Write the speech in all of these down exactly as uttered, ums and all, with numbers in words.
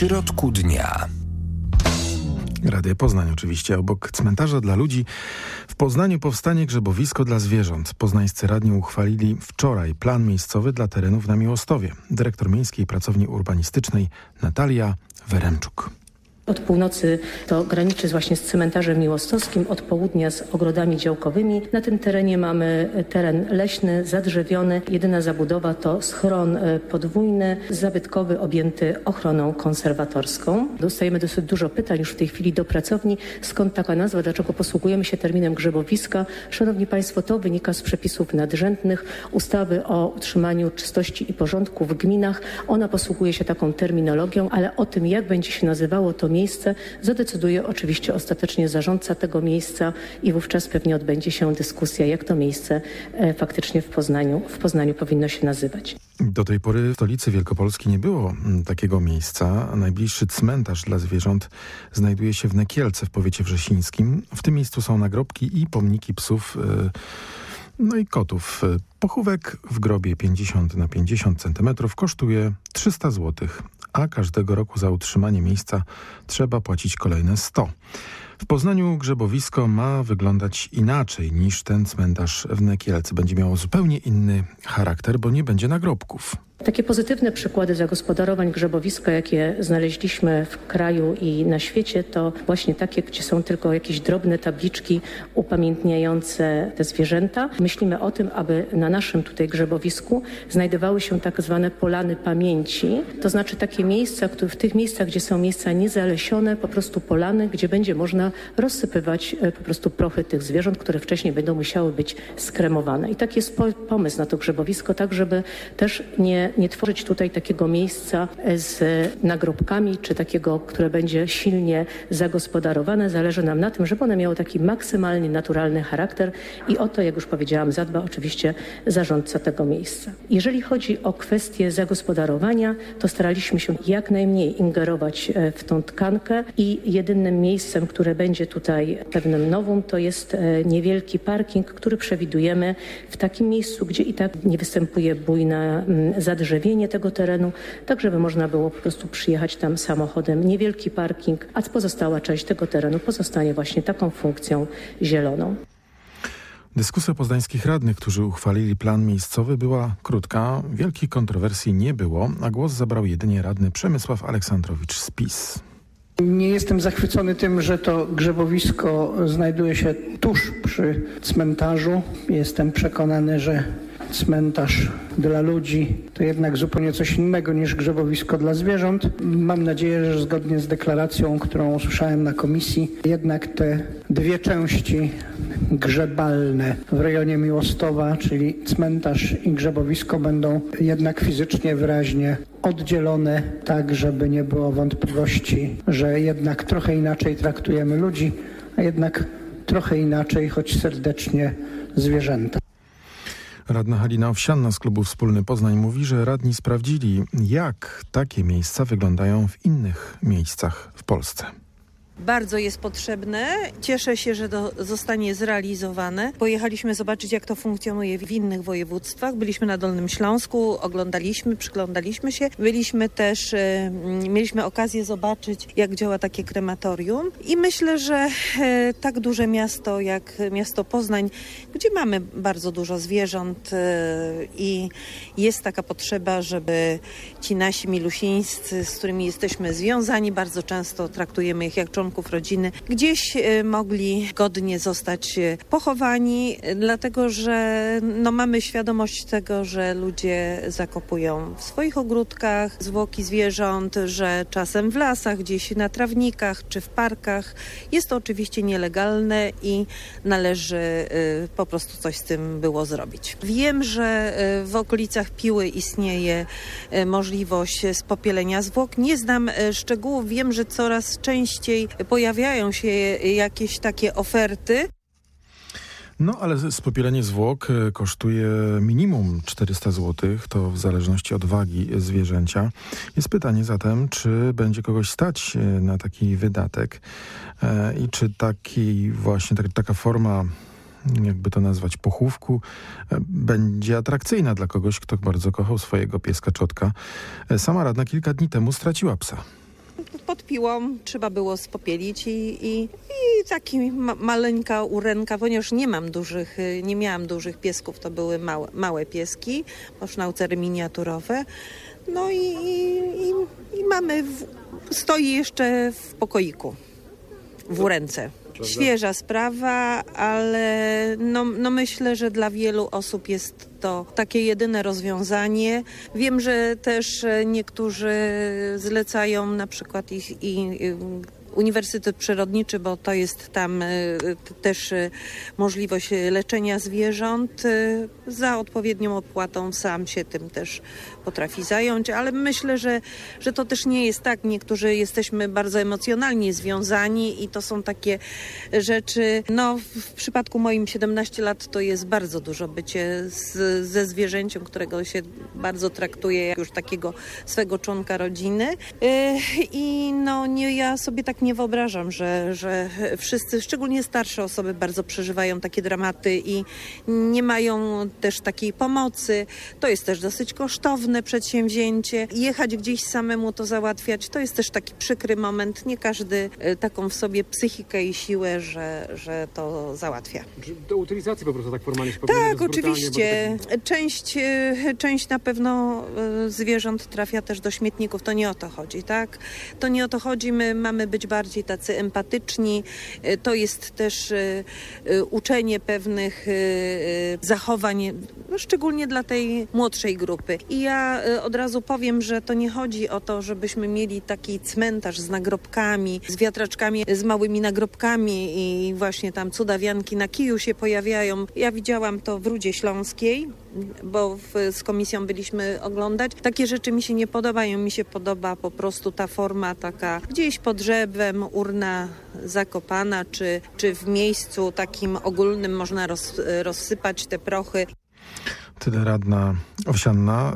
środku dnia. Radio Poznań oczywiście. Obok cmentarza dla ludzi w Poznaniu powstanie grzebowisko dla zwierząt. Poznańscy radni uchwalili wczoraj plan miejscowy dla terenów na Miłostowie. Dyrektor Miejskiej Pracowni Urbanistycznej Natalia Weremczuk. Od północy to graniczy właśnie z cmentarzem miłostowskim, od południa z ogrodami działkowymi. Na tym terenie mamy teren leśny, zadrzewiony. Jedyna zabudowa to schron podwójny, zabytkowy, objęty ochroną konserwatorską. Dostajemy dosyć dużo pytań już w tej chwili do pracowni. Skąd taka nazwa? Dlaczego posługujemy się terminem grzebowiska? Szanowni Państwo, to wynika z przepisów nadrzędnych ustawy o utrzymaniu czystości i porządku w gminach. Ona posługuje się taką terminologią, ale o tym, jak będzie się nazywało to miejsce, zadecyduje oczywiście ostatecznie zarządca tego miejsca i wówczas pewnie odbędzie się dyskusja, jak to miejsce e, faktycznie w Poznaniu, w Poznaniu powinno się nazywać. Do tej pory w stolicy Wielkopolski nie było takiego miejsca. Najbliższy cmentarz dla zwierząt znajduje się w Nekielce w powiecie wrzesińskim. W tym miejscu są nagrobki i pomniki psów, e, no i kotów. Pochówek w grobie pięćdziesiąt na pięćdziesiąt centymetrów kosztuje trzysta złotych, a każdego roku za utrzymanie miejsca trzeba płacić kolejne sto. W Poznaniu grzebowisko ma wyglądać inaczej niż ten cmentarz w Nekielce. Będzie miało zupełnie inny charakter, bo nie będzie nagrobków. Takie pozytywne przykłady zagospodarowań grzebowiska, jakie znaleźliśmy w kraju i na świecie, to właśnie takie, gdzie są tylko jakieś drobne tabliczki upamiętniające te zwierzęta. Myślimy o tym, aby na naszym tutaj grzebowisku znajdowały się tak zwane polany pamięci. To znaczy takie miejsca, które w tych miejscach, gdzie są miejsca niezalesione, po prostu polany, gdzie będzie można rozsypywać po prostu prochy tych zwierząt, które wcześniej będą musiały być skremowane. I taki jest pomysł na to grzebowisko, tak żeby też nie nie tworzyć tutaj takiego miejsca z nagrobkami, czy takiego, które będzie silnie zagospodarowane. Zależy nam na tym, żeby one miało taki maksymalnie naturalny charakter i o to, jak już powiedziałam, zadba oczywiście zarządca tego miejsca. Jeżeli chodzi o kwestię zagospodarowania, to staraliśmy się jak najmniej ingerować w tą tkankę i jedynym miejscem, które będzie tutaj pewnym nowum, to jest niewielki parking, który przewidujemy w takim miejscu, gdzie i tak nie występuje bujna zadrzewienie tego terenu, tak żeby można było po prostu przyjechać tam samochodem. Niewielki parking, a pozostała część tego terenu pozostanie właśnie taką funkcją zieloną. Dyskusja poznańskich radnych, którzy uchwalili plan miejscowy, była krótka. Wielkich kontrowersji nie było, a głos zabrał jedynie radny Przemysław Aleksandrowicz z PiS. Nie jestem zachwycony tym, że to grzebowisko znajduje się tuż przy cmentarzu. Jestem przekonany, że cmentarz dla ludzi to jednak zupełnie coś innego niż grzebowisko dla zwierząt. Mam nadzieję, że zgodnie z deklaracją, którą usłyszałem na komisji, jednak te dwie części grzebalne w rejonie Miłostowa, czyli cmentarz i grzebowisko, będą jednak fizycznie wyraźnie oddzielone, tak żeby nie było wątpliwości, że jednak trochę inaczej traktujemy ludzi, a jednak trochę inaczej, choć serdecznie, zwierzęta. Radna Halina Owsianna z klubu Wspólny Poznań mówi, że radni sprawdzili, jak takie miejsca wyglądają w innych miejscach w Polsce. Bardzo jest potrzebne. Cieszę się, że to zostanie zrealizowane. Pojechaliśmy zobaczyć, jak to funkcjonuje w innych województwach. Byliśmy na Dolnym Śląsku, oglądaliśmy, przyglądaliśmy się. Byliśmy też, e, mieliśmy okazję zobaczyć, jak działa takie krematorium. I myślę, że e, tak duże miasto jak miasto Poznań, gdzie mamy bardzo dużo zwierząt e, i jest taka potrzeba, żeby ci nasi milusińscy, z którymi jesteśmy związani, bardzo często traktujemy ich jak członków rodziny, gdzieś mogli godnie zostać pochowani, dlatego że no, mamy świadomość tego, że ludzie zakopują w swoich ogródkach zwłoki zwierząt, że czasem w lasach, gdzieś na trawnikach czy w parkach. Jest to oczywiście nielegalne i należy y, po prostu coś z tym było zrobić. Wiem, że y, w okolicach Piły istnieje y, możliwość spopielenia zwłok. Nie znam y, szczegółów, wiem, że coraz częściej pojawiają się jakieś takie oferty. No ale spopielenie zwłok kosztuje minimum czterysta złotych, to w zależności od wagi zwierzęcia. Jest pytanie zatem, czy będzie kogoś stać na taki wydatek i czy taki właśnie tak, taka forma, jakby to nazwać, pochówku, będzie atrakcyjna dla kogoś, kto bardzo kochał swojego pieska Czotka. Sama radna kilka dni temu straciła psa. pod piłą trzeba było spopielić i, i, i taki ma, maleńka urenka, ponieważ nie mam dużych, nie miałam dużych piesków, to były małe, małe pieski, sznaucery miniaturowe. No i, i, i, i mamy, w, stoi jeszcze w pokoiku, w urence. Świeża sprawa, ale no, no myślę, że dla wielu osób jest to takie jedyne rozwiązanie. Wiem, że też niektórzy zlecają na przykład ich i, i Uniwersytet Przyrodniczy, bo to jest tam też możliwość leczenia zwierząt za odpowiednią opłatą. Sam się tym też potrafi zająć, ale myślę, że, że to też nie jest tak. Niektórzy jesteśmy bardzo emocjonalnie związani i to są takie rzeczy. No, w przypadku moim siedemnaście lat to jest bardzo dużo bycie z, ze zwierzęciem, którego się bardzo traktuje jak już takiego swego członka rodziny. I no, nie, ja sobie tak nie wyobrażam, że, że wszyscy, szczególnie starsze osoby, bardzo przeżywają takie dramaty i nie mają też takiej pomocy. To jest też dosyć kosztowne przedsięwzięcie. Jechać gdzieś samemu to załatwiać, to jest też taki przykry moment. Nie każdy taką w sobie psychikę i siłę, że, że to załatwia. Do utylizacji po prostu tak formalnie się Tak, oczywiście. Tak... Część, część na pewno zwierząt trafia też do śmietników. To nie o to chodzi, tak? To nie o to chodzi. My mamy być bardziej tacy empatyczni. To jest też uczenie pewnych zachowań, no szczególnie dla tej młodszej grupy. I ja od razu powiem, że to nie chodzi o to, żebyśmy mieli taki cmentarz z nagrobkami, z wiatraczkami, z małymi nagrobkami i właśnie tam cudawianki na kiju się pojawiają. Ja widziałam to w Rudzie Śląskiej, bo w, z komisją byliśmy oglądać. Takie rzeczy mi się nie podobają. Mi się podoba po prostu ta forma taka gdzieś pod drzewem, urna zakopana, czy, czy w miejscu takim ogólnym można roz, rozsypać te prochy. Tyle radna Owsianna.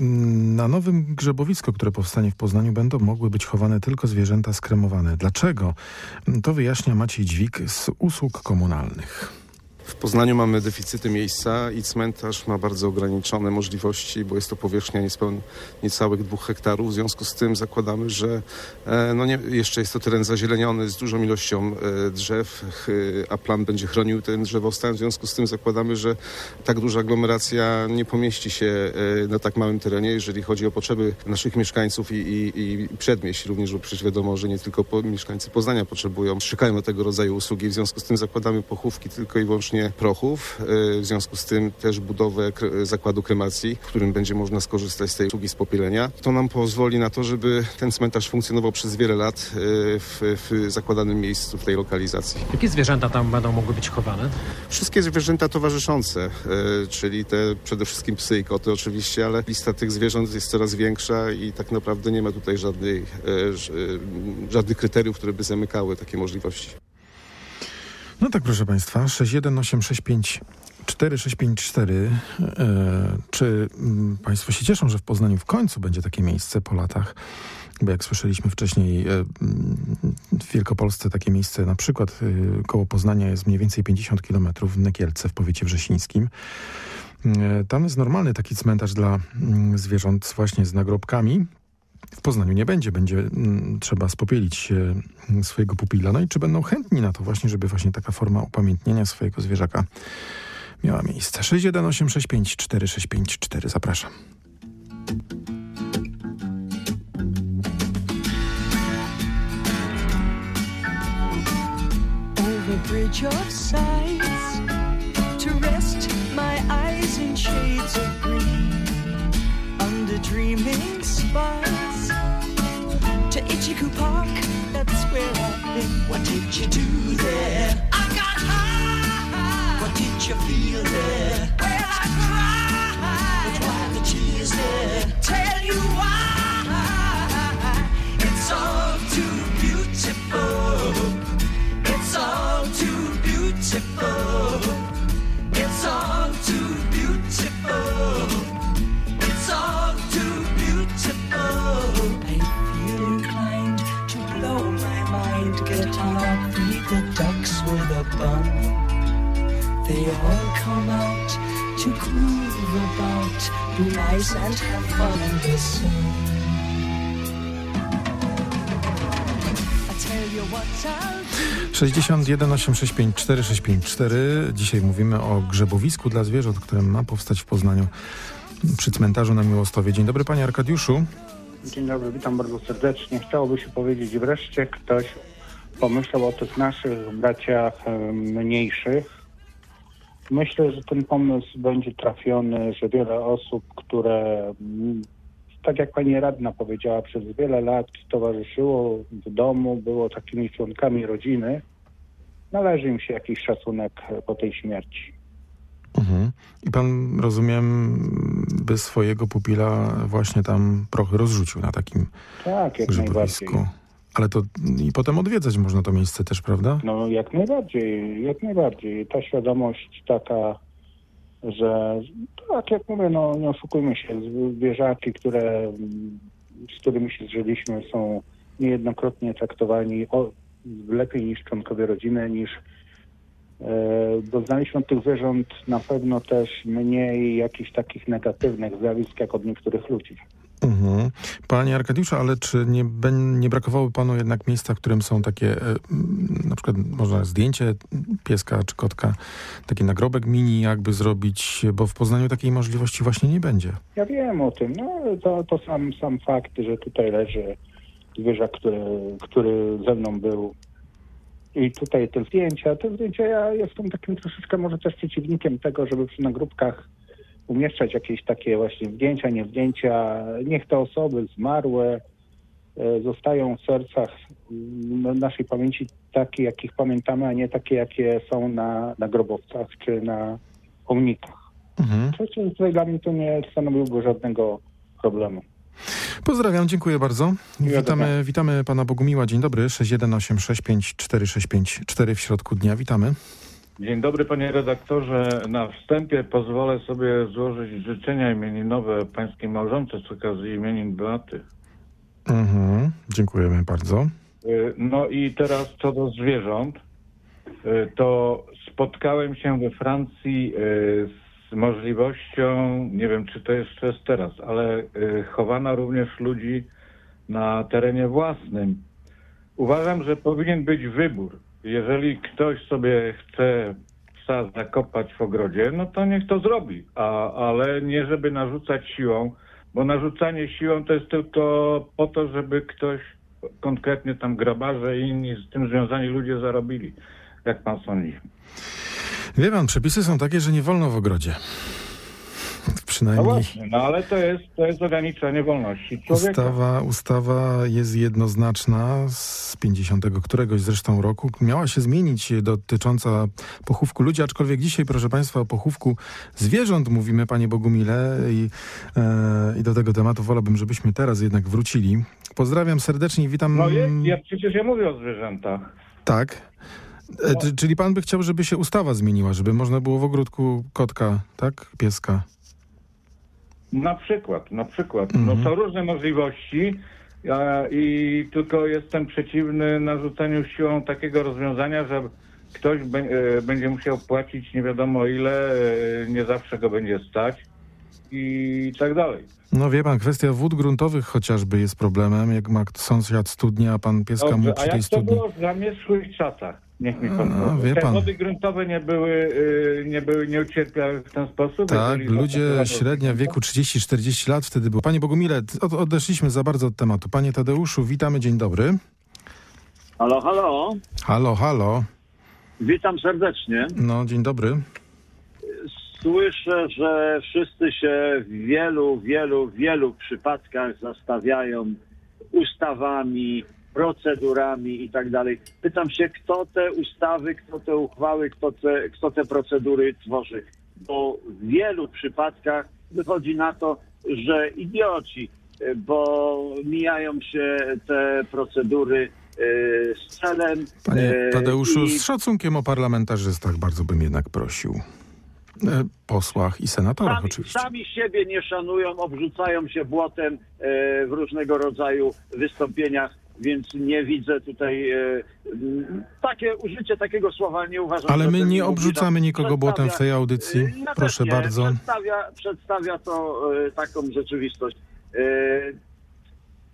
Na nowym grzebowisku, które powstanie w Poznaniu, będą mogły być chowane tylko zwierzęta skremowane. Dlaczego? To wyjaśnia Maciej Dźwig z usług komunalnych. W Poznaniu mamy deficyty miejsca i cmentarz ma bardzo ograniczone możliwości, bo jest to powierzchnia niespełna niecałych dwóch hektarów. W związku z tym zakładamy, że e, no nie, jeszcze jest to teren zazieleniony z dużą ilością e, drzew, e, a plan będzie chronił ten drzewostan. W związku z tym zakładamy, że tak duża aglomeracja nie pomieści się e, na tak małym terenie, jeżeli chodzi o potrzeby naszych mieszkańców i, i, i przedmieść. Również, bo przecież wiadomo, że nie tylko po, mieszkańcy Poznania potrzebują, szukają na tego rodzaju usługi. W związku z tym zakładamy pochówki tylko i wyłącznie prochów, w związku z tym też budowę zakładu kremacji, w którym będzie można skorzystać z tej usługi spopielenia. To nam pozwoli na to, żeby ten cmentarz funkcjonował przez wiele lat w, w zakładanym miejscu, w tej lokalizacji. Jakie zwierzęta tam będą mogły być chowane? Wszystkie zwierzęta towarzyszące, czyli te przede wszystkim psy i koty oczywiście, ale lista tych zwierząt jest coraz większa i tak naprawdę nie ma tutaj żadnej, żadnych kryteriów, które by zamykały takie możliwości. No tak, proszę Państwa, sześć jeden osiem sześć pięć cztery sześć pięć cztery. E, czy m, Państwo się cieszą, że w Poznaniu w końcu będzie takie miejsce po latach? Bo jak słyszeliśmy wcześniej, e, w Wielkopolsce takie miejsce na przykład e, koło Poznania jest mniej więcej pięćdziesiąt kilometrów w Nekielce w powiecie wrzesińskim. E, tam jest normalny taki cmentarz dla m, zwierząt właśnie z nagrobkami. W Poznaniu nie będzie, będzie m, trzeba spopielić e, swojego pupila. No i czy będą chętni na to właśnie, żeby właśnie taka forma upamiętnienia swojego zwierzaka miała miejsce? sześć jeden osiem sześć pięć cztery sześć pięć cztery. Zapraszam. Over bridge of sights to rest my eyes in shades of green under dreaming skies to Ichiku Park, that's where I've been. What did you do there? I got high. What did you feel there? Well, I cried. But why the tears there? Tell you why. It's all too beautiful. It's all too beautiful. It's all too beautiful. It's all too beautiful. I feel inclined to blow my mind. Get on up, feed the ducks with a bun. They all come out to groove about, be nice and have fun in the sun. what I'll do. sześćdziesiąt jeden osiemset sześćdziesiąt pięć cztery sześć pięć cztery. Dzisiaj mówimy o grzebowisku dla zwierząt, które ma powstać w Poznaniu przy cmentarzu na Miłostowie. Dzień dobry, panie Arkadiuszu. Dzień dobry, witam bardzo serdecznie. Chciałoby się powiedzieć, wreszcie ktoś pomyślał o tych naszych braciach e, mniejszych. Myślę, że ten pomysł będzie trafiony, że wiele osób, które, m, tak jak pani radna powiedziała, przez wiele lat towarzyszyło w domu, było takimi członkami rodziny, należy im się jakiś szacunek po tej śmierci. Mhm. I pan, rozumiem, by swojego pupila właśnie tam prochy rozrzucił na takim Tak, jak grzybowisku. najbardziej. Ale to i potem odwiedzać można to miejsce też, prawda? No jak najbardziej, jak najbardziej. Ta świadomość taka, że tak jak mówię, no nie oszukujmy się, zwierzaki, które, z którymi się zżyliśmy, są niejednokrotnie traktowani o, lepiej niż członkowie rodziny, niż e, doznaliśmy od tych zwierząt na pewno też mniej jakichś takich negatywnych zjawisk, jak od niektórych ludzi. Mhm. Panie Arkadiuszu, ale czy nie, nie brakowałoby panu jednak miejsca, w którym są takie, e, na przykład można zdjęcie pieska czy kotka, taki nagrobek mini jakby zrobić, bo w Poznaniu takiej możliwości właśnie nie będzie. Ja wiem o tym, no ale to, to sam, sam fakt, że tutaj leży zwierzak, który, który ze mną był i tutaj te zdjęcia, te zdjęcia, ja jestem takim troszeczkę może też przeciwnikiem tego, żeby przy nagrobkach umieszczać jakieś takie właśnie zdjęcia, nie zdjęcia. Niech te osoby zmarłe e, zostają w sercach m, naszej pamięci takie, jakich pamiętamy, a nie takie, jakie są na, na grobowcach czy na pomnikach. Mhm. Przecież tutaj dla mnie to nie stanowiłoby żadnego problemu. Pozdrawiam, dziękuję bardzo. Miłego Witamy, dnia. witamy pana Bogumiła. Dzień dobry. sześć jeden osiem sześć pięć cztery sześć pięć cztery w środku dnia. Witamy. Dzień dobry, panie redaktorze. Na wstępie pozwolę sobie złożyć życzenia imieninowe pańskiej małżonce z okazji imienin Beaty. Mhm. Dziękujemy bardzo. Y, No i teraz co do zwierząt, y, to spotkałem się we Francji y, z możliwością, nie wiem czy to jeszcze jest teraz, ale y, chowana również ludzi na terenie własnym. Uważam, że powinien być wybór. Jeżeli ktoś sobie chce psa zakopać w ogrodzie, no to niech to zrobi, a, ale nie żeby narzucać siłą, bo narzucanie siłą to jest tylko po to, żeby ktoś, konkretnie tam grabarze i inni z tym związani ludzie zarobili, jak pan sądzi. Wie pan, przepisy są takie, że nie wolno w ogrodzie. No Przynajmniej właśnie, no ale to jest, to jest ograniczenie wolności człowieka. ustawa, ustawa jest jednoznaczna z pięćdziesiątego któregoś zresztą roku. Miała się zmienić dotycząca pochówku ludzi, aczkolwiek dzisiaj, proszę państwa, o pochówku zwierząt mówimy, panie Bogumile, i, e, i do tego tematu wolałbym, żebyśmy teraz jednak wrócili. Pozdrawiam serdecznie i witam. No jest, ja przecież ja mówię o zwierzętach. Tak. E, czy- czyli pan by chciał, żeby się ustawa zmieniła, żeby można było w ogródku kotka, tak? Pieska. Na przykład, na przykład. Mhm. No są różne możliwości a, i tylko jestem przeciwny narzuceniu siłą takiego rozwiązania, że ktoś be, e, będzie musiał płacić nie wiadomo ile, e, nie zawsze go będzie stać i tak dalej. No wie pan, kwestia wód gruntowych chociażby jest problemem. Jak ma sąsiad studnię, a pan pieska mu Dobrze, przy a tej jak to studni... było w zamierzchłych czasach? Niech mi pan A, powie. wie Te pan. wody gruntowe nie były, y, nie były, nie ucierpiały w ten sposób? Tak, jeżeli ludzie zastosowane- średnia wieku trzydzieści czterdzieści lat wtedy było. Panie Bogumile, od, odeszliśmy za bardzo od tematu. Panie Tadeuszu, witamy, dzień dobry. Halo, halo. Halo, halo. Witam serdecznie. No, dzień dobry. Słyszę, że wszyscy się w wielu, wielu, wielu przypadkach zastawiają ustawami, procedurami i tak dalej. Pytam się, kto te ustawy, kto te uchwały, kto te, kto te procedury tworzy. Bo w wielu przypadkach wychodzi na to, że idioci, bo mijają się te procedury y, z celem. Panie y, Tadeuszu, i- z szacunkiem o parlamentarzystach bardzo bym jednak prosił. E, posłach i senatorach Sami, oczywiście. sami siebie nie szanują, obrzucają się błotem e, w różnego rodzaju wystąpieniach, więc nie widzę tutaj e, m, takie użycie takiego słowa nie uważam. Ale za my nie terminologiczną. obrzucamy nikogo błotem w tej Przedstawia- audycji. e, ja Proszę też nie. bardzo. Przedstawia, przedstawia to e, taką rzeczywistość. E,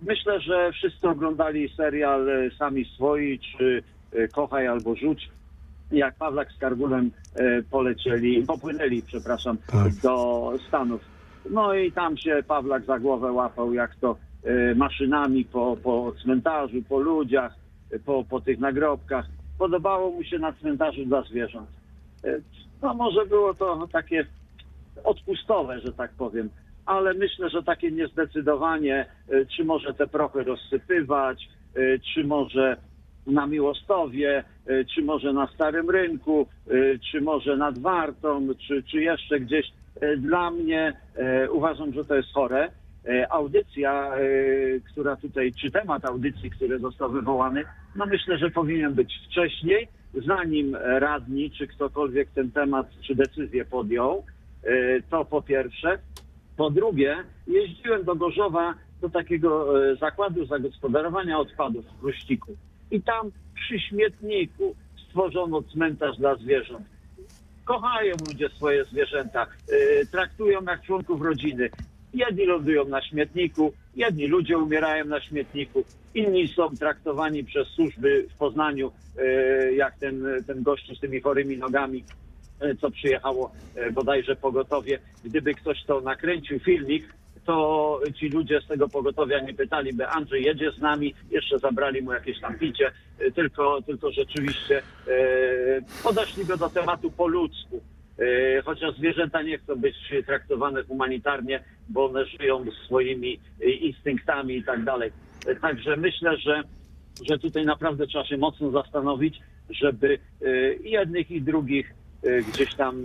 Myślę, że wszyscy oglądali serial e, Sami Swoi, czy e, Kochaj albo Rzuć, jak Pawlak z Karbulem e, polecieli, popłynęli, przepraszam, Tak. do Stanów. No i tam się Pawlak za głowę łapał, jak to e, maszynami po, po cmentarzu, po ludziach, e, po, po tych nagrobkach. Podobało mu się na cmentarzu dla zwierząt. E, no może było to takie odpustowe, że tak powiem, ale myślę, że takie niezdecydowanie, e, czy może te prochy rozsypywać, e, czy może na Miłostowie, e, czy może na Starym Rynku, e, czy może nad Wartą, czy, czy jeszcze gdzieś. E, Dla mnie e, uważam, że to jest chore. E, Audycja, e, która tutaj, czy temat audycji, który został wywołany, no myślę, że powinien być wcześniej, zanim radni, czy ktokolwiek ten temat, czy decyzję podjął. E, To po pierwsze. Po drugie, jeździłem do Gorzowa, do takiego e, zakładu zagospodarowania odpadów w Ruściku. I tam przy śmietniku stworzono cmentarz dla zwierząt. Kochają ludzie swoje zwierzęta, e, traktują jak członków rodziny. Jedni lądują na śmietniku, jedni ludzie umierają na śmietniku, inni są traktowani przez służby w Poznaniu, e, jak ten, ten gościu z tymi chorymi nogami, e, co przyjechało e, bodajże pogotowie. Gdyby ktoś to nakręcił filmik, to ci ludzie z tego pogotowia nie pytaliby, Andrzej jedzie z nami, jeszcze zabrali mu jakieś tam picie, e, tylko, tylko rzeczywiście e, podeszli go do tematu po ludzku. E, Chociaż zwierzęta nie chcą być traktowane humanitarnie, bo one żyją swoimi e, instynktami i tak dalej. E, Także myślę, że, że tutaj naprawdę trzeba się mocno zastanowić, żeby e, i jednych i drugich e, gdzieś tam,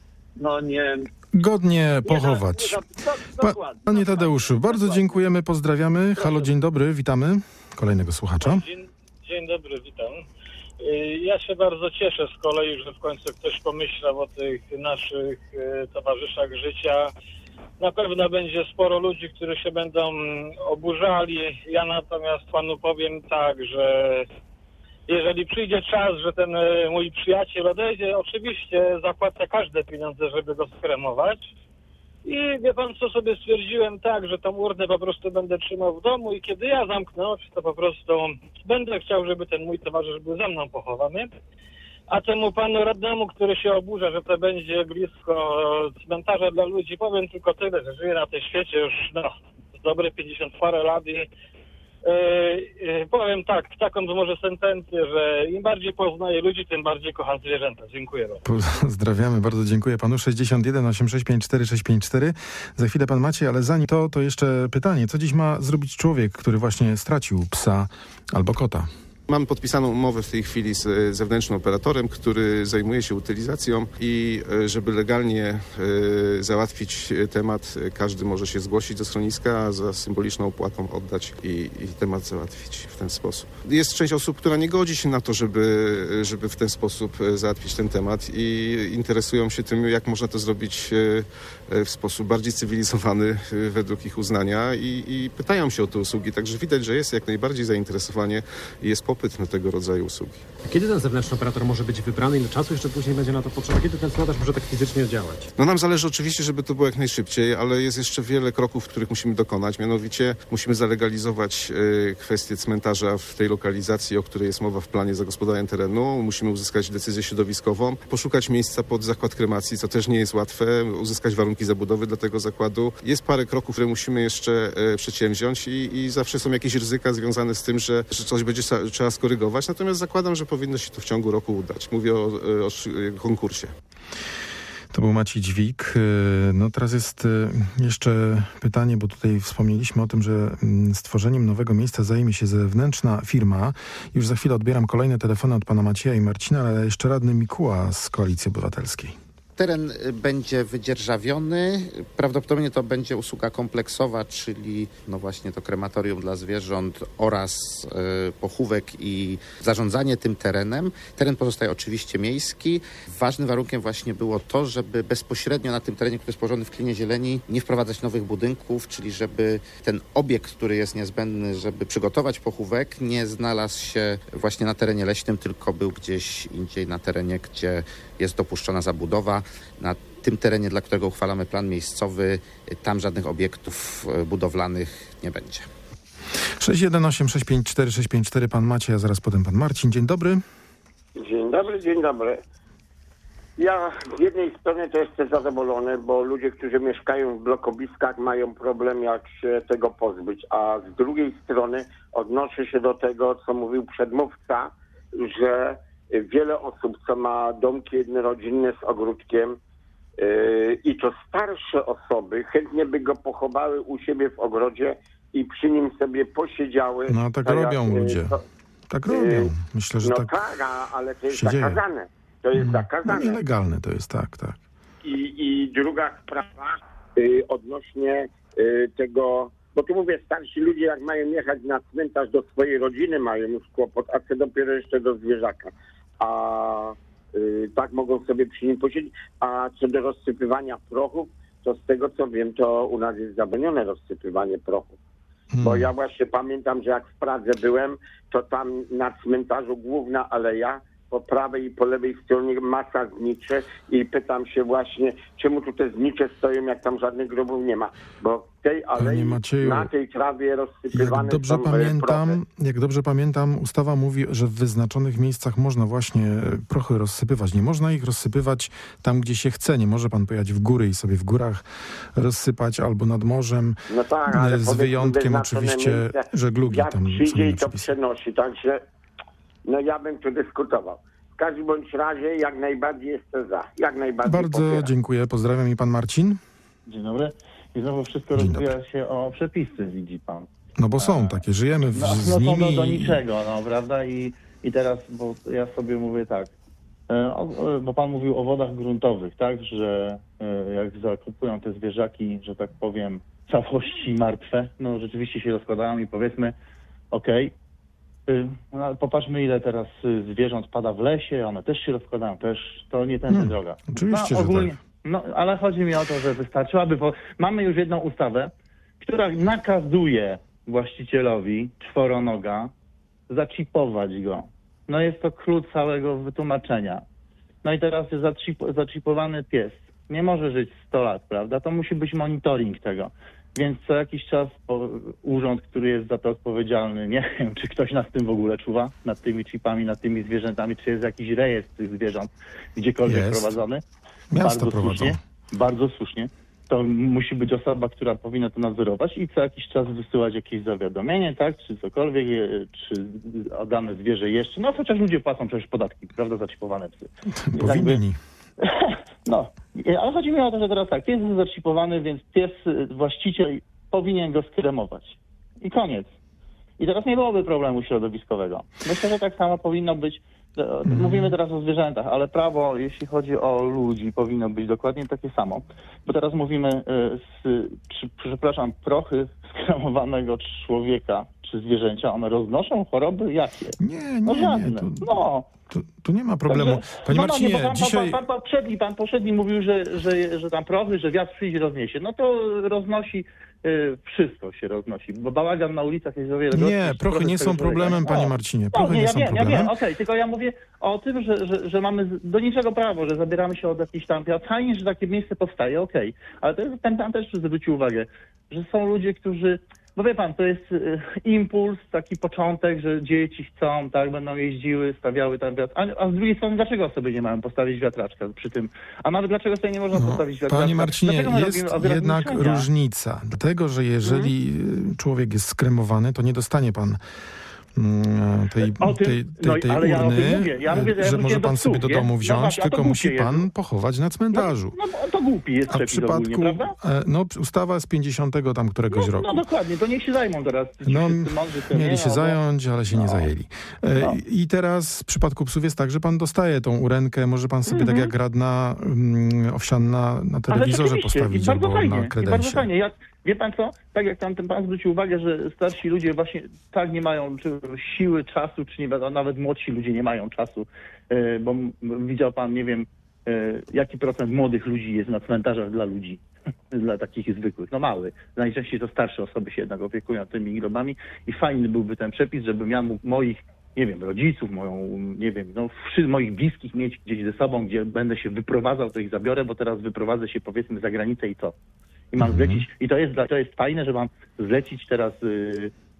no nie... Godnie nie pochować. za- nie za- do- Pa, dokładnie, panie dokładnie, Tadeuszu, bardzo dokładnie. dziękujemy, pozdrawiamy. Halo, Proszę. dzień dobry, witamy kolejnego słuchacza. Dzień, dzień dobry, witam. Y, Ja się bardzo cieszę z kolei, że w końcu ktoś pomyślał o tych naszych y, towarzyszach życia. Na pewno będzie sporo ludzi, którzy się będą oburzali. Ja natomiast panu powiem tak, że jeżeli przyjdzie czas, że ten y, mój przyjaciel odejdzie, oczywiście zapłacę każde pieniądze, żeby go skremować. I wie pan co, sobie stwierdziłem tak, że tą urnę po prostu będę trzymał w domu i kiedy ja zamknę oczy, to po prostu będę chciał, żeby ten mój towarzysz był ze mną pochowany. A temu panu radnemu, który się oburza, że to będzie blisko cmentarza dla ludzi, powiem tylko tyle, że żyję na tym świecie już no, dobre pięćdziesiąt parę lat i Yy, yy, powiem tak, taką może sentencję, że im bardziej poznaję ludzi, tym bardziej kocham zwierzęta. Dziękuję bardzo. Pozdrawiamy, bardzo dziękuję panu. sześćdziesiąt jeden osiemdziesiąt sześć pięćdziesiąt cztery sześćset pięćdziesiąt cztery. Za chwilę pan Maciej, ale zanim to, to jeszcze pytanie. Co dziś ma zrobić człowiek, który właśnie stracił psa albo kota? Mam podpisaną umowę w tej chwili z e, zewnętrznym operatorem, który zajmuje się utylizacją i e, żeby legalnie e, załatwić e, temat, e, każdy może się zgłosić do schroniska, a za symboliczną opłatą oddać i, i temat załatwić w ten sposób. Jest część osób, która nie godzi się na to, żeby, żeby w ten sposób e, załatwić ten temat i interesują się tym, jak można to zrobić e, e, w sposób bardziej cywilizowany e, według ich uznania i, i pytają się o te usługi, także widać, że jest jak najbardziej zainteresowanie i jest popyt na tego rodzaju usługi. A kiedy ten zewnętrzny operator może być wybrany? Ile czasu jeszcze później będzie na to potrzeba? Kiedy ten cmentarz może tak fizycznie działać? No nam zależy oczywiście, żeby to było jak najszybciej, ale jest jeszcze wiele kroków, których musimy dokonać. Mianowicie musimy zalegalizować e, kwestię cmentarza w tej lokalizacji, o której jest mowa w planie zagospodarowania terenu. Musimy uzyskać decyzję środowiskową, poszukać miejsca pod zakład kremacji, co też nie jest łatwe, uzyskać warunki zabudowy dla tego zakładu. Jest parę kroków, które musimy jeszcze e, przedsięwziąć i, i zawsze są jakieś ryzyka związane z tym, że, że coś będzie sa- trzeba skorygować. Natomiast zakładam, że powinno się to w ciągu roku udać. Mówię o, o, o konkursie. To był Maciej Dźwig. No teraz jest jeszcze pytanie, bo tutaj wspomnieliśmy o tym, że stworzeniem nowego miejsca zajmie się zewnętrzna firma. Już za chwilę odbieram kolejne telefony od pana Macieja i Marcina, ale jeszcze radny Mikuła z Koalicji Obywatelskiej. Teren będzie wydzierżawiony. Prawdopodobnie to będzie usługa kompleksowa, czyli no właśnie to krematorium dla zwierząt oraz y, pochówek i zarządzanie tym terenem. Teren pozostaje oczywiście miejski. Ważnym warunkiem właśnie było to, żeby bezpośrednio na tym terenie, który jest położony w klinie zieleni, nie wprowadzać nowych budynków, czyli żeby ten obiekt, który jest niezbędny, żeby przygotować pochówek, nie znalazł się właśnie na terenie leśnym, tylko był gdzieś indziej na terenie, gdzie jest dopuszczona zabudowa. Na tym terenie, dla którego uchwalamy plan miejscowy, tam żadnych obiektów budowlanych nie będzie. sześć jeden osiem sześć pięć cztery sześć pięć cztery, pan Maciej, a zaraz potem pan Marcin. Dzień dobry. Dzień dobry, dzień dobry. Ja z jednej strony to jestem zadowolony, bo ludzie, którzy mieszkają w blokowiskach, mają problem, jak się tego pozbyć, a z drugiej strony odnoszę się do tego, co mówił przedmówca, że wiele osób, co ma domki jednorodzinne z ogródkiem, yy, i to starsze osoby, chętnie by go pochowały u siebie w ogrodzie i przy nim sobie posiedziały. No tak to robią jak, ludzie. To, tak robią. Myślę, że no tak. tak, ale to jest się dzieje. zakazane. To jest No, zakazane. nielegalne to jest, tak, tak. I, i druga sprawa y, odnośnie y, tego, bo tu mówię, starsi ludzie jak mają jechać na cmentarz do swojej rodziny, mają już kłopot, a co dopiero jeszcze do zwierzaka. A y, tak mogą sobie przy nim posiedzieć. A co do rozsypywania prochów, to z tego co wiem, to u nas jest zabronione rozsypywanie prochów. Hmm. Bo ja właśnie pamiętam, że jak w Pradze byłem, to tam na cmentarzu główna aleja, po prawej i po lewej stronie masa zniczy i pytam się właśnie, czemu tu te znicze stoją, jak tam żadnych grobów nie ma. Bo w tej alei, Macieju, na tej trawie rozsypywane jak dobrze są pamiętam, prochy. Jak dobrze pamiętam, ustawa mówi, że w wyznaczonych miejscach można właśnie prochy rozsypywać. Nie można ich rozsypywać tam, gdzie się chce. Nie może pan pojechać w góry i sobie w górach rozsypać albo nad morzem. No tak, ale z wyjątkiem wyznaczone oczywiście miejsce, żeglugi. jak Tam przyjdzie i są to przenosi, także no ja bym tu dyskutował. W każdym bądź razie jak najbardziej jestem za. Jak najbardziej Bardzo popieram. dziękuję. Pozdrawiam. I pan Marcin? Dzień dobry. I znowu wszystko Dzień rozbija dobry. się o przepisy, widzi pan. No bo są takie, żyjemy w, No, z no to nimi. do, do i- niczego, no prawda? I, I teraz, bo ja sobie mówię tak, e, o, e, bo pan mówił o wodach gruntowych, tak? Że e, jak zakupują te zwierzaki, że tak powiem, całości martwe, no rzeczywiście się rozkładają i powiedzmy, okej, y, no, popatrzmy ile teraz y, zwierząt pada w lesie, one też się rozkładają, też to nie tędy Hmm, droga. oczywiście, no, że ogólnie, tak. No, ale chodzi mi o to, że wystarczyłaby, bo mamy już jedną ustawę, która nakazuje właścicielowi czworonoga zaczipować go. No jest to klucz całego wytłumaczenia. No i teraz jest zaczip- zaczipowany pies. Nie może żyć sto lat, prawda? To musi być monitoring tego. Więc co jakiś czas po, urząd, który jest za to odpowiedzialny, nie wiem, czy ktoś nad tym w ogóle czuwa, nad tymi chipami, nad tymi zwierzętami, czy jest jakiś rejestr tych zwierząt gdziekolwiek Jest. prowadzony. Miasta bardzo prowadzą. słusznie, bardzo słusznie. To musi być osoba, która powinna to nadzorować i co jakiś czas wysyłać jakieś zawiadomienie, tak, czy cokolwiek, e, czy oddane zwierzę jeszcze. No chociaż ludzie płacą przecież podatki, prawda, zaczipowane psy. I Powinni. No, ale chodzi mi o to, że teraz tak, pies jest zaczipowany, więc pies, y, właściciel powinien go skremować. I koniec. I teraz nie byłoby problemu środowiskowego. Myślę, że tak samo powinno być, e, mówimy teraz o zwierzętach, ale prawo, jeśli chodzi o ludzi, powinno być dokładnie takie samo. Bo teraz mówimy, e, z, czy, przepraszam, prochy skremowanego człowieka czy zwierzęcia, one roznoszą choroby jakie? Nie, No nie, żadne. nie. To, No. to, tu nie ma problemu. Także- Panie no, no, nie, Marcinie, bo pan, dzisiaj... pan, pan, poprzedni, pan poprzedni mówił, że, że, że tam prochy, że wiatr przyjdzie, rozniesie. No to roznosi, y, wszystko się roznosi, bo bałagan na ulicach jest o wiele gorszy Nie, niż prochy nie z tego są człowieka. problemem, panie No. Marcinie. No, Prochy nie, nie ja są wiem, ja problemem. wiem, okej, tylko ja mówię o tym, że, że, że mamy z- do niczego prawo, że zabieramy się od jakichś tam... Fajnie, że takie miejsce powstaje, okej, ale to jest, ten pan też zwrócił uwagę, że są ludzie, którzy... Bo wie pan, to jest y, impuls, taki początek, że dzieci chcą, tak, będą jeździły, stawiały tam wiatr. A, a z drugiej strony, dlaczego sobie nie mają postawić wiatraczka przy tym? A nawet dlaczego sobie nie można No, postawić wiatraczka? panie Marcinie, Dlaczego my jest robimy obraz jednak milczenia? różnica. Dlatego, że jeżeli Mhm. y, człowiek jest skremowany, to nie dostanie pan mm, tej, O tym- tej, no tej, i- tej ale ja o tym urny, mówię. Ja mówię, że ja że wróciłem może do pan sobie psów, do domu nie? wziąć, No właśnie, a to tylko musi głupie pan jest. pochować na cmentarzu. No, no to głupi jest A w przepis przypadku, ogólnie, prawda? e, no ustawa z pięćdziesiątego tam któregoś No, roku. no dokładnie, to niech się zajmą teraz. ci No, wszyscy mądrzy, co nie, mieli się albo- zająć, ale się nie No. zajęli. E, No. I teraz w przypadku psów jest tak, że pan dostaje tą urenkę, może pan sobie Mhm. tak jak radna mm, owsianna na Ale telewizorze rzeczywiście, postawić i bardzo albo fajnie, na i bardzo kredensie. fajnie. Ja, wie pan co? Tak jak tam ten pan zwrócił uwagę, że starsi ludzie właśnie tak nie mają czy siły, czasu, czy nie wiadomo, nawet młodsi ludzie nie mają czasu, e, bo m- widział pan, nie wiem, e, jaki procent młodych ludzi jest na cmentarzach dla ludzi, dla takich zwykłych. No mały. Najczęściej to starsze osoby się jednak opiekują tymi grobami i fajny byłby ten przepis, żebym ja mógł moich, nie wiem, rodziców, moją, nie wiem, no wszy- moich bliskich mieć gdzieś ze sobą, gdzie będę się wyprowadzał, to ich zabiorę, bo teraz wyprowadzę się powiedzmy za granicę i co? I mam Mhm. zlecić, i to jest, dla- to jest fajne, że mam zlecić teraz y,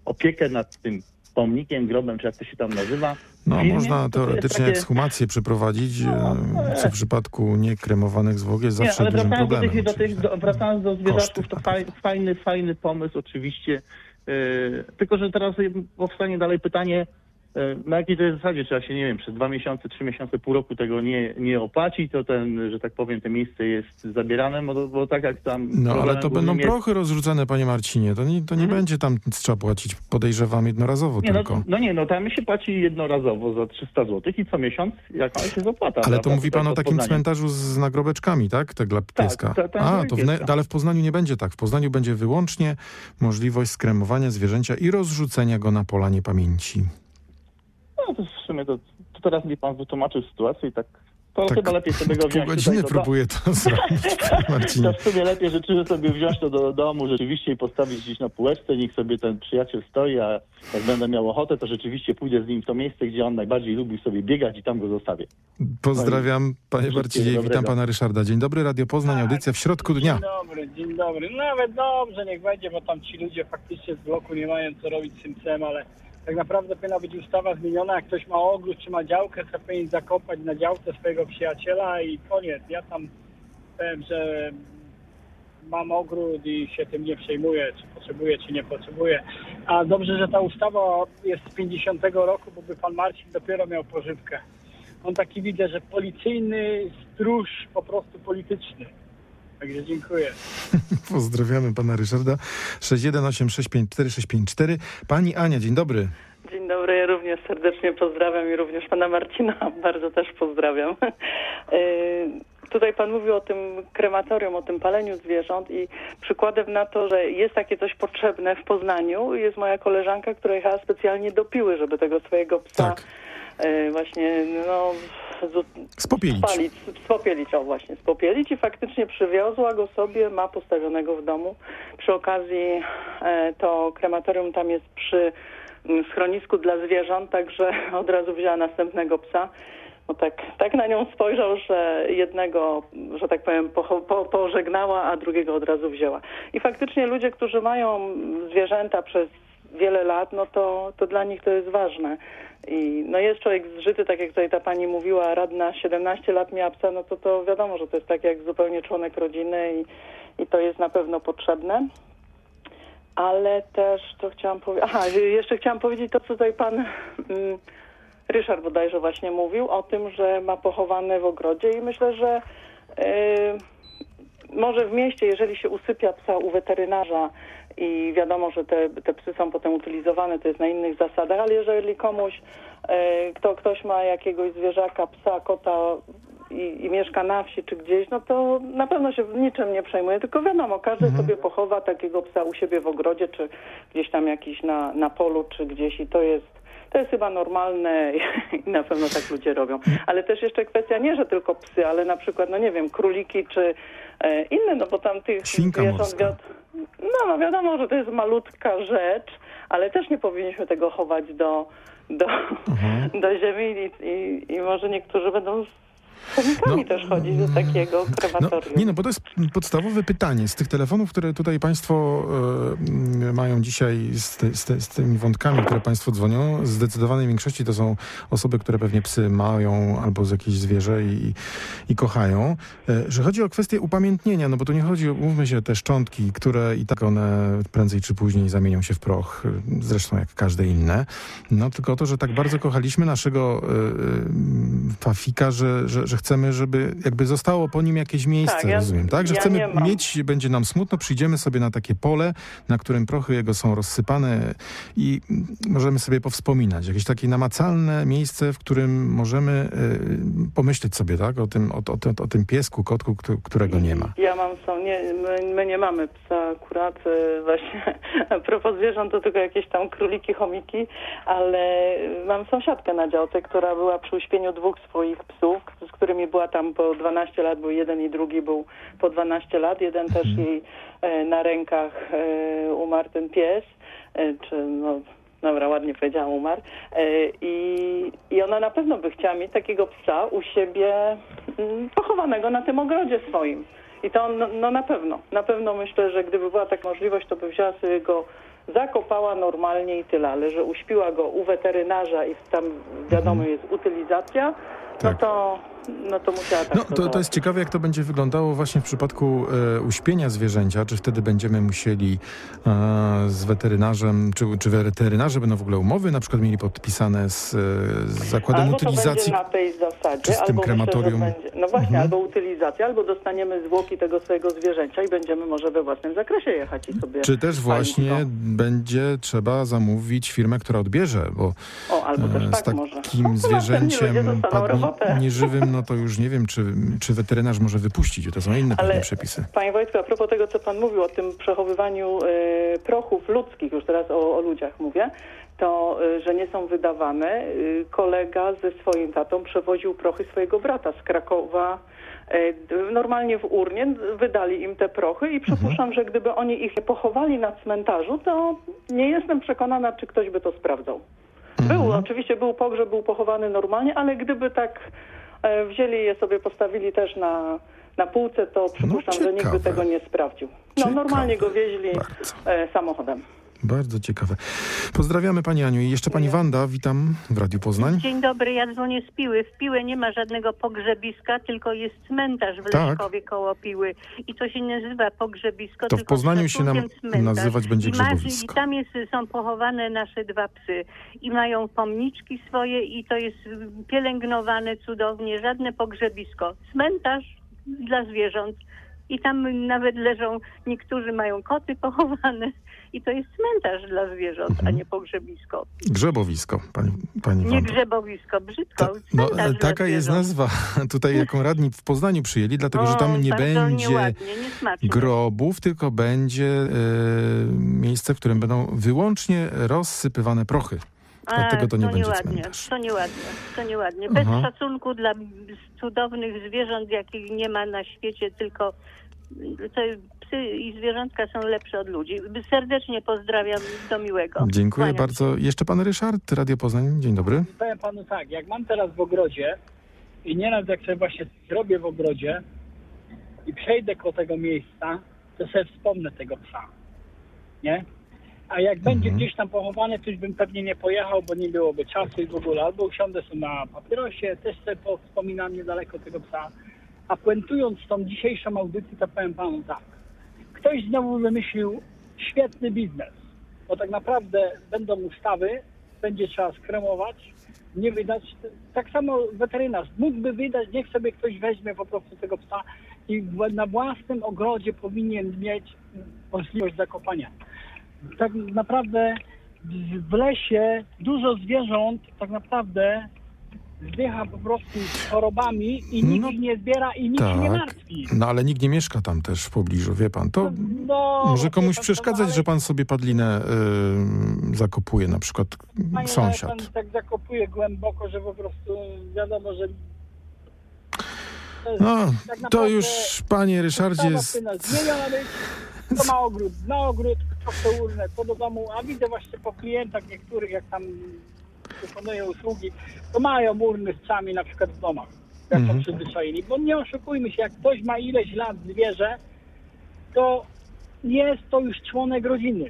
opiekę nad tym pomnikiem, grobem, czy jak to się tam nazywa. No, Filmie, można to teoretycznie takie... ekshumację przeprowadzić, No, e, co w przypadku niekremowanych zwłok jest Nie, zawsze ale dużym wracając do, problemem. tych, do, tych, do, wracając do zwierzaczków, to tak. faj, fajny, fajny pomysł oczywiście. Yy, tylko, że teraz powstanie dalej pytanie, yy, na jakiej to jest zasadzie, czy jak się, nie wiem, przez dwa miesiące, trzy miesiące, pół roku tego nie, nie opłaci, to ten, że tak powiem, to miejsce jest zabierane, bo, bo tak jak tam... No, ale to będą jest... prochy rozrzucane, panie Marcinie. To nie, to nie Mhm. będzie tam nic trzeba płacić, podejrzewam, jednorazowo Nie, tylko. no, no nie, no tam się płaci jednorazowo za trzysta złotych i co miesiąc jakaś jest opłata. Ale to prawda? mówi Tutaj pan o pod takim Poznaniem. cmentarzu z nagrobeczkami, tak? Tak dla pieska. ta- ta A, dla to w ne- pieska. ale w Poznaniu nie będzie tak. W Poznaniu będzie wyłącznie możliwość skremowania zwierzęcia i rozrzucenia go na pola niepamięci. No to w sumie to, to teraz mi pan wytłumaczył sytuację i tak... To Tak chyba lepiej sobie go Pół wziąć godziny tutaj do próbuję to zrobić, panie Marcinie. To w sumie lepiej rzeczywiście sobie wziąć to do domu rzeczywiście i postawić gdzieś na półeczce, niech sobie ten przyjaciel stoi, a jak będę miał ochotę, to rzeczywiście pójdę z nim w to miejsce, gdzie on najbardziej lubił sobie biegać i tam go zostawię. Pozdrawiam, panie Wszystkiego Marcinie, witam dobrego. pana Ryszarda. Dzień dobry, Radio Poznań, audycja w środku dnia. Dzień dobry, dzień dobry. Nawet dobrze, niech będzie, bo tam ci ludzie faktycznie z bloku nie mają co robić z tym psem, ale tak naprawdę powinna być ustawa zmieniona, jak ktoś ma ogród czy ma działkę, to powinien zakopać na działce swojego przyjaciela i koniec. Ja tam powiem, że mam ogród i się tym nie przejmuję, czy potrzebuję, czy nie potrzebuję. A dobrze, że ta ustawa jest z pięćdziesiątego roku, bo by pan Marcin dopiero miał pożywkę. On taki widzę, że policyjny stróż po prostu polityczny. Także dziękuję. Pozdrawiamy pana Ryszarda. sześć jeden osiem sześć pięć cztery sześć pięć cztery. Pani Ania, dzień dobry. Dzień dobry, ja również serdecznie pozdrawiam i również pana Marcina bardzo też pozdrawiam. Yy, tutaj pan mówił o tym krematorium, o tym paleniu zwierząt i przykładem na to, że jest takie coś potrzebne w Poznaniu jest moja koleżanka, która jechała specjalnie do Piły, żeby tego swojego psa tak. yy, właśnie no spopielić. Spalić, spopielić, o właśnie, spopielić i faktycznie przywiozła go sobie, ma postawionego w domu. Przy okazji e, to krematorium tam jest przy m, schronisku dla zwierząt, także od razu wzięła następnego psa. No tak, tak na nią spojrzał, że jednego, że tak powiem, po, po, pożegnała, a drugiego od razu wzięła. I faktycznie ludzie, którzy mają zwierzęta przez wiele lat, no to, to dla nich to jest ważne. I no jest człowiek zżyty, tak jak tutaj ta pani mówiła, radna siedemnaście lat miała psa, no to to wiadomo, że to jest tak jak zupełnie członek rodziny i, i to jest na pewno potrzebne. Ale też to chciałam powiedzieć, aha, jeszcze chciałam powiedzieć to, co tutaj pan mm, Ryszard bodajże właśnie mówił o tym, że ma pochowane w ogrodzie i myślę, że yy, może w mieście, jeżeli się usypia psa u weterynarza i wiadomo, że te, te psy są potem utylizowane, to jest na innych zasadach, ale jeżeli komuś, e, kto, ktoś ma jakiegoś zwierzaka, psa, kota i, i mieszka na wsi czy gdzieś, no to na pewno się niczym nie przejmuje, tylko wiadomo, każdy Mhm. sobie pochowa takiego psa u siebie w ogrodzie, czy gdzieś tam jakiś na, na polu, czy gdzieś i to jest To jest chyba normalne i na pewno tak ludzie robią. Ale też jeszcze kwestia nie, że tylko psy, ale na przykład, no nie wiem, króliki czy e, inne, no bo tam tych Świnka zwierząt... morska. Wiad... No, no wiadomo, że to jest malutka rzecz, ale też nie powinniśmy tego chować do, do, do ziemi i, i, i może niektórzy będą z chomikami No, też chodzić do takiego No, krematorium. nie no, bo to jest podstawowe pytanie. Z tych telefonów, które tutaj państwo e, mają dzisiaj, z, te, z, te, z tymi wątkami, które państwo dzwonią, w zdecydowanej większości to są osoby, które pewnie psy mają albo z jakieś zwierzę i, i kochają. E, że chodzi o kwestię upamiętnienia, no bo tu nie chodzi o, mówmy się, te szczątki, które i tak one prędzej czy później zamienią się w proch, zresztą jak każde inne. No tylko to, że tak bardzo kochaliśmy naszego e, Fafika, że, że, że chcemy, żeby jakby zostało po nim jakieś miejsce, Tak, ja- rozumiem, tak? Że ja chcemy nie mam. mieć, będzie nam smutno, przyjdziemy sobie na takie pole, na którym prochy jego są rozsypane i możemy sobie powspominać. Jakieś takie namacalne miejsce, w którym możemy y, pomyśleć sobie, tak? O tym, o, o, o, o tym piesku, kotku, któ- którego nie ma. Ja mam są, nie, my, my nie mamy psa akurat, e, właśnie a propos zwierząt to tylko jakieś tam króliki, chomiki, ale mam sąsiadkę na działce, która była przy uśpieniu dwóch swoich psów, z którymi była tam po dwanaście lat, bo jeden i drugi był po dwanaście lat, jeden też jej e, na rękach e, umarł ten pies, e, czy no dobra, ładnie powiedziałam, umarł. E, i, I ona na pewno by chciała mieć takiego psa u siebie mm, pochowanego na tym ogrodzie swoim. I to no, no na pewno, na pewno myślę, że gdyby była taka możliwość, to by wzięła sobie go zakopała normalnie i tyle, ale że uśpiła go u weterynarza i tam wiadomo jest utylizacja, no to, no to musiała tak No to, to jest ciekawe, jak to będzie wyglądało właśnie w przypadku e, uśpienia zwierzęcia. Czy wtedy będziemy musieli e, z weterynarzem, czy, czy weterynarze będą w ogóle umowy na przykład mieli podpisane z, z zakładem albo utylizacji? To będzie na tej zasadzie, czy z tym albo krematorium? Myślę, że będzie, no właśnie, Mhm. albo utylizacja, albo dostaniemy zwłoki tego swojego zwierzęcia i będziemy może we własnym zakresie jechać i sobie... Czy też właśnie palić będzie trzeba zamówić firmę, która odbierze, bo O, albo też e, tak z takim może. zwierzęciem padnie nieżywym, no to już nie wiem, czy, czy weterynarz może wypuścić, to są inne Ale, pewne przepisy. Panie Wojtku, a propos tego, co pan mówił o tym przechowywaniu y, prochów ludzkich, już teraz o, o ludziach mówię, to, y, że nie są wydawane. Y, kolega ze swoim tatą przewoził prochy swojego brata z Krakowa, y, normalnie w urnie, wydali im te prochy i przypuszczam, mhm. że gdyby oni ich pochowali na cmentarzu, to nie jestem przekonana, czy ktoś by to sprawdzał. Mhm. Był, oczywiście był pogrzeb, był pochowany normalnie, ale gdyby tak e, wzięli je sobie, postawili też na, na półce, to przypuszczam, no, że nikt by tego nie sprawdził. No Ciekawe. normalnie go wieźli e, samochodem. Bardzo ciekawe. Pozdrawiamy Pani Aniu i jeszcze Pani Wanda, witam w Radiu Poznań. Dzień dobry, ja dzwonię z Piły. W Piłę nie ma żadnego pogrzebiska, tylko jest cmentarz w Tak. Leszkowie koło Piły. I to się nie nazywa pogrzebisko, To w tylko Poznaniu się nam cmentarz. nazywać będzie I, ma, I grzebowisko. tam jest, są pochowane nasze dwa psy. I mają pomniczki swoje i to jest pielęgnowane cudownie, żadne pogrzebisko. Cmentarz dla zwierząt. I tam nawet leżą, niektórzy mają koty pochowane. I to jest cmentarz dla zwierząt, Mhm. a nie pogrzebisko. Grzebowisko, Pani, pani Nie Wanda. grzebowisko, brzydko. No, Cmentarz taka dla jest zwierząt. nazwa tutaj, jaką radni w Poznaniu przyjęli, dlatego że tam O, nie bardzo będzie nieładnie, niesmacznie. grobów, tylko będzie e, miejsce, w którym będą wyłącznie rozsypywane prochy. Dlatego to nie będzie nieładnie, cmentarz. to nieładnie, to nieładnie. Bez Aha. szacunku dla cudownych zwierząt, jakich nie ma na świecie, tylko to psy i zwierzątka są lepsze od ludzi. Serdecznie pozdrawiam, do miłego. Dziękuję Kłaniam się. bardzo. Jeszcze pan Ryszard, Radio Poznań. Dzień dobry. Powiem panu tak, jak mam teraz w ogrodzie i nieraz jak sobie właśnie zrobię w ogrodzie i przejdę koło tego miejsca, to sobie wspomnę tego psa, nie? A jak mhm. będzie gdzieś tam pochowany, to już bym pewnie nie pojechał, bo nie byłoby czasu i w ogóle. Albo usiądę sobie na papierosie, też sobie wspominam niedaleko tego psa. A puentując tą dzisiejszą audycję, to powiem panu tak. Ktoś znowu wymyślił świetny biznes, bo tak naprawdę będą ustawy, będzie trzeba skremować, nie wydać. Tak samo weterynarz mógłby wydać, niech sobie ktoś weźmie po prostu tego psa i na własnym ogrodzie powinien mieć możliwość zakopania. Tak naprawdę w lesie dużo zwierząt tak naprawdę zdycha po prostu z chorobami i nikt No, ich nie zbiera i nikt się nie tak, martwi. no ale nikt nie mieszka tam też w pobliżu, wie pan. To No, może komuś pan, przeszkadzać, ale- że pan sobie padlinę y, zakopuje, na przykład Panie, sąsiad. Pan tak zakopuje głęboko, że po prostu wiadomo, że... To, jest No, tak to naprawdę już, panie Ryszardzie, ustawa jest... powinna zmieniona być. To ma ogród, na ogród, to w tę urnę, to do domu, a widzę właśnie po klientach niektórych, jak tam wykonują usługi, to mają urny z psami na przykład w domach, jak Mhm. są przyzwyczajeni, bo nie oszukujmy się, jak ktoś ma ileś lat zwierzę, to jest to już członek rodziny.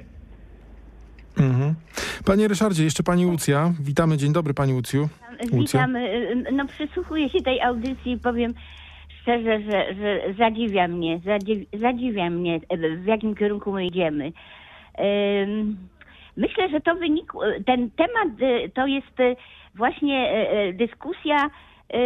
Mhm. Panie Ryszardzie, jeszcze pani Łucja. Witamy, dzień dobry pani Łucju. Łucja. Witam. No przysłuchuję się tej audycji i powiem szczerze, że, że zadziwia mnie, zadziw, zadziwia mnie, w jakim kierunku my idziemy. Ym, Myślę, że to wynikło, ten temat y, to jest y, właśnie y, y, dyskusja y,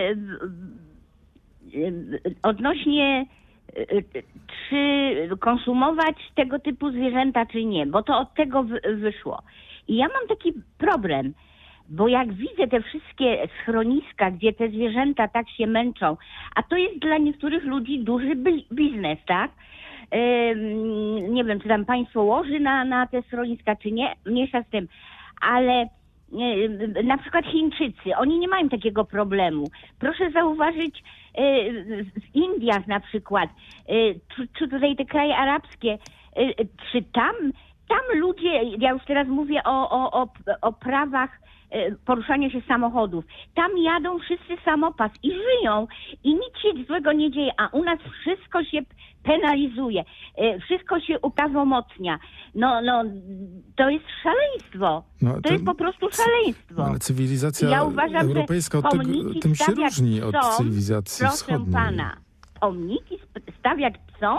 y, y, odnośnie y, y, czy konsumować tego typu zwierzęta, czy nie, bo to od tego wy, wyszło. I ja mam taki problem, bo jak widzę te wszystkie schroniska, gdzie te zwierzęta tak się męczą, a to jest dla niektórych ludzi duży bi- biznes, tak? Ym, nie wiem, czy tam państwo łoży na, na te schroniska, czy nie, mniejsza z tym, ale y, na przykład Chińczycy, oni nie mają takiego problemu. Proszę zauważyć, y, w Indiach na przykład, y, czy, czy tutaj te kraje arabskie, y, czy tam tam ludzie, ja już teraz mówię o, o, o, o prawach e, poruszania się samochodów. Tam jadą wszyscy samopas i żyją i nic się złego nie dzieje, a u nas wszystko się penalizuje, e, wszystko się uprawomocnia. No, no, to jest szaleństwo. No, to, to jest po prostu szaleństwo. Ale cywilizacja Ja uważam, europejska że od tego, pomniki tym się stawiać różni od psom, cywilizacji proszę wschodniej. pana, pomniki sp- stawiać psom?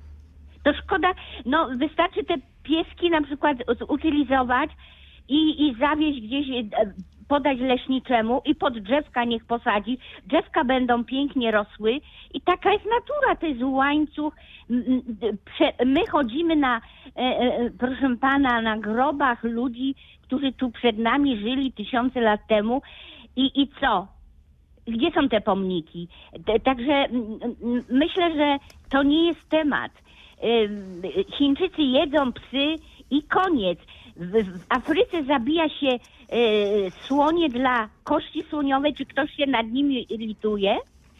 To szkoda, no wystarczy te pieski na przykład zutylizować i, i zawieźć gdzieś, e, podać leśniczemu i pod drzewka niech posadzi. Drzewka będą pięknie rosły i taka jest natura, to jest łańcuch. M- m- prze- My chodzimy na, e, e, proszę pana, na grobach ludzi, którzy tu przed nami żyli tysiące lat temu i, i co? Gdzie są te pomniki? T- Także m, m, myślę, że to nie jest temat. Y, Chińczycy jedzą psy i koniec. W, w Afryce zabija się y, słonie dla kości słoniowej, czy ktoś się nad nimi lituje.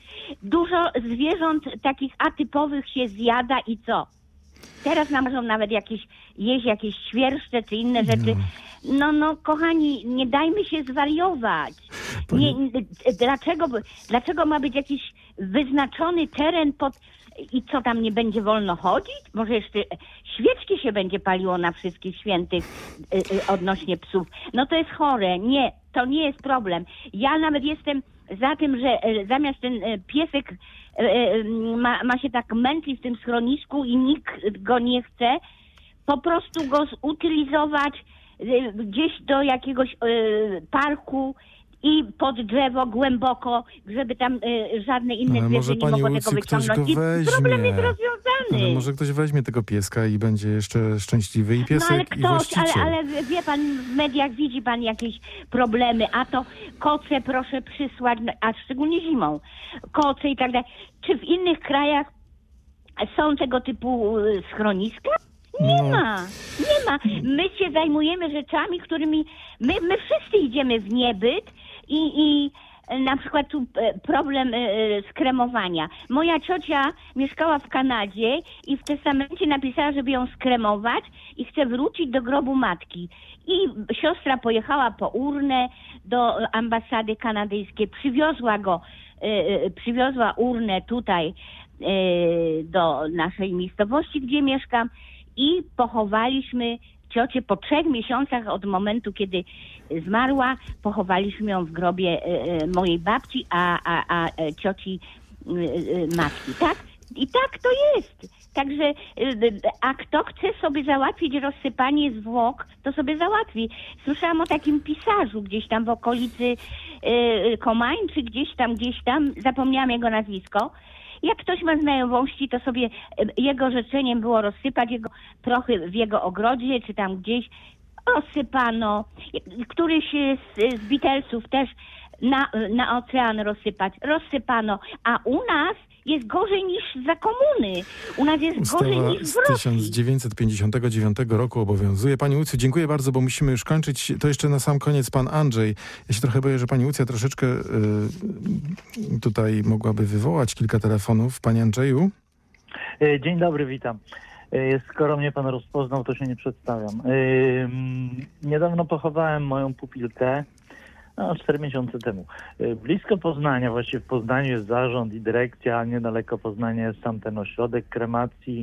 Dużo zwierząt takich atypowych się zjada i co? Teraz nam możą nawet jakieś jeść jakieś świerszcze czy inne rzeczy. No, no, kochani, nie dajmy się zwariować. Nie, dlaczego, dlaczego ma być jakiś wyznaczony teren pod... I co, tam nie będzie wolno chodzić? Może jeszcze świeczki się będzie paliło na wszystkich świętych y, y, odnośnie psów. No to jest chore. Nie, to nie jest problem. Ja nawet jestem za tym, że y, zamiast ten y, piesek y, y, ma, ma się tak męczyć w tym schronisku i nikt go nie chce, po prostu go zutylizować y, gdzieś do jakiegoś y, parku i pod drzewo głęboko, żeby tam y, żadne inne Ale zwierzę może nie pani mogło Łucji tego ktoś wyciągnąć. go I problem jest weźmie. rozwiązany. Ale może ktoś weźmie tego pieska i będzie jeszcze szczęśliwy i piesek, no ale i ktoś, właściciel. ale, ale wie pan, w mediach widzi pan jakieś problemy, a to koce proszę przysłać, no, a szczególnie zimą, koce i tak dalej. Czy w innych krajach są tego typu y, schroniska? Nie No. ma, nie ma. My się zajmujemy rzeczami, którymi my, my wszyscy idziemy w niebyt i, i na przykład tu e, problem e, skremowania. Moja ciocia mieszkała w Kanadzie i w testamencie napisała, żeby ją skremować i chce wrócić do grobu matki. I siostra pojechała po urnę do ambasady kanadyjskiej, przywiozła go, e, e, przywiozła urnę tutaj e, do naszej miejscowości, gdzie mieszkam i pochowaliśmy ciocię po trzech miesiącach od momentu, kiedy zmarła, pochowaliśmy ją w grobie e, mojej babci, a, a, a cioci e, matki, tak? I tak to jest. Także, e, a kto chce sobie załatwić rozsypanie zwłok, to sobie załatwi. Słyszałam o takim pisarzu gdzieś tam w okolicy e, Komań, czy gdzieś tam, gdzieś tam, zapomniałam jego nazwisko. Jak ktoś ma znajomości, to sobie jego życzeniem było rozsypać jego prochy w jego ogrodzie, czy tam gdzieś. Rozsypano. Któryś z, z Beatlesów też na, na ocean rozsypać. Rozsypano. A u nas jest gorzej niż za komuny. U nas jest Ustawa gorzej niż w z Rosji. tysiąc dziewięćset pięćdziesiątego dziewiątego roku obowiązuje. Pani Łucjo, dziękuję bardzo, bo musimy już kończyć. To jeszcze na sam koniec pan Andrzej. Ja się trochę boję, że pani Łucja troszeczkę y, tutaj mogłaby wywołać kilka telefonów. Panie Andrzeju? Dzień dobry, witam. Skoro mnie pan rozpoznał, to się nie przedstawiam. Niedawno pochowałem moją pupilkę, no, cztery miesiące temu. Blisko Poznania, właściwie w Poznaniu jest zarząd i dyrekcja, niedaleko Poznania jest sam ten ośrodek kremacji.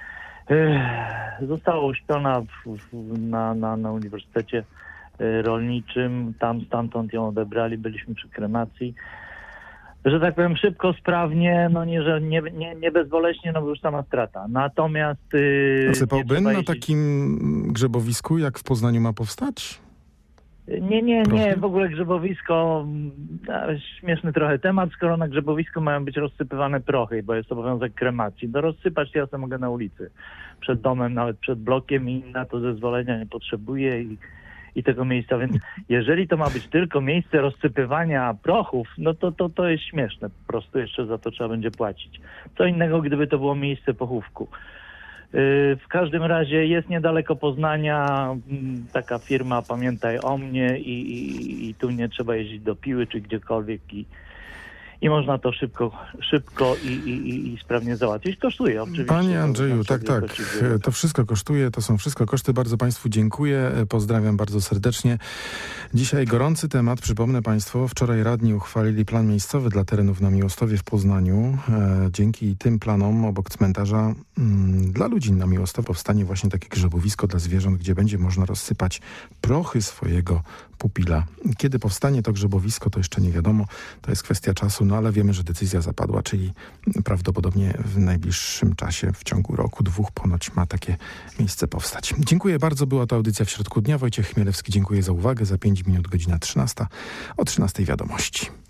Została uśpiona w, w, na, na, na Uniwersytecie Rolniczym, tam stamtąd ją odebrali, byliśmy przy kremacji. Że tak powiem szybko, sprawnie, no nie, że nie, nie, nie bezboleśnie, no bo już sama strata. Natomiast... Yy, Zasypałby na jeździć... takim grzebowisku, jak w Poznaniu ma powstać? Nie, nie, nie, w ogóle grzebowisko, śmieszny trochę temat, skoro na grzebowisku mają być rozsypywane prochy, bo jest obowiązek kremacji. Do rozsypać ja sobie mogę na ulicy, przed domem, nawet przed blokiem i na to zezwolenia nie potrzebuję i, i tego miejsca, więc jeżeli to ma być tylko miejsce rozsypywania prochów, no to, to to jest śmieszne, po prostu jeszcze za to trzeba będzie płacić. Co innego, gdyby to było miejsce pochówku. W każdym razie jest niedaleko Poznania taka firma Pamiętaj o mnie i, i, i tu nie trzeba jeździć do Piły czy gdziekolwiek i, i można to szybko, szybko i, i, i sprawnie załatwić. Kosztuje oczywiście. Panie Andrzeju, tak, tak. To wszystko kosztuje, to są wszystko koszty. Bardzo Państwu dziękuję. Pozdrawiam bardzo serdecznie. Dzisiaj gorący temat. Przypomnę Państwu, wczoraj radni uchwalili plan miejscowy dla terenów na Miłostowie w Poznaniu. Dzięki tym planom obok cmentarza mm, dla ludzi na Miłostowie powstanie właśnie takie grzebowisko dla zwierząt, gdzie będzie można rozsypać prochy swojego pupila. Kiedy powstanie to grzebowisko, to jeszcze nie wiadomo. To jest kwestia czasu, no ale wiemy, że decyzja zapadła, czyli prawdopodobnie w najbliższym czasie, w ciągu roku, dwóch ponoć ma takie miejsce powstać. Dziękuję bardzo. Była to audycja w środku dnia. Wojciech Chmielewski, dziękuję za uwagę. Za pięć minut godzina trzynasta. O trzynastej wiadomości.